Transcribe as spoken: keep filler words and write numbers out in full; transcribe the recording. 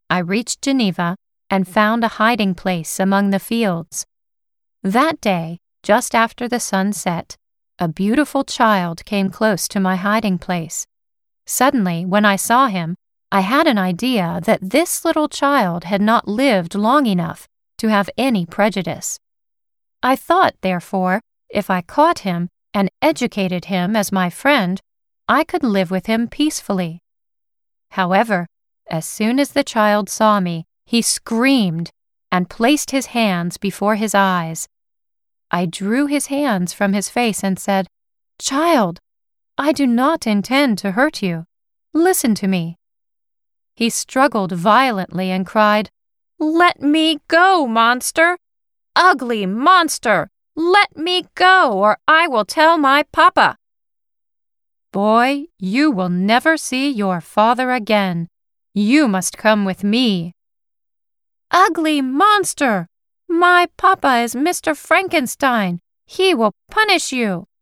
I reached Geneva and found a hiding place among the fields. That day, just after the sun set, a beautiful child came close to my hiding place. Suddenly, when I saw him, I had an idea that this little child had not lived long enough to have any prejudice. I thought, therefore, if I caught him and educated him as my friend, I could live with him peacefully. However, as soon as the child saw me, he screamed and placed his hands before his eyes. I drew his hands from his face and said, "Child, I do not intend to hurt you. Listen to me." He struggled violently and cried, "Let me go, monster! Ugly monster! Let me go, or I will tell my papa." "Boy, you will never see your father again. You must come with me." "Ugly monster! My papa is Mister Frankenstein. He will punish you."